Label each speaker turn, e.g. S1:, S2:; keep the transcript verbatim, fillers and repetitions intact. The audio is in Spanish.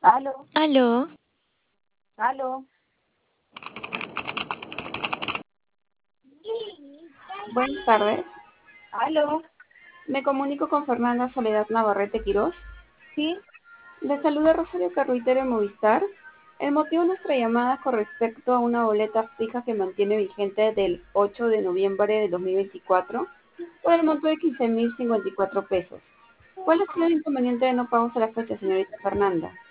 S1: Aló,
S2: Aló,
S1: aló.
S3: Buenas tardes.
S1: Aló,
S3: Me comunico con Fernanda Soledad Navarrete Quirós.
S1: sí,
S3: Le saluda Rosario Carruitero de Movistar. El motivo de nuestra llamada es con respecto a una boleta fija que mantiene vigente del ocho de noviembre de dos mil veinticuatro por el monto de quince mil cincuenta y cuatro pesos. ¿Cuál ha sido el inconveniente de no pagos a la fecha, señorita Fernanda?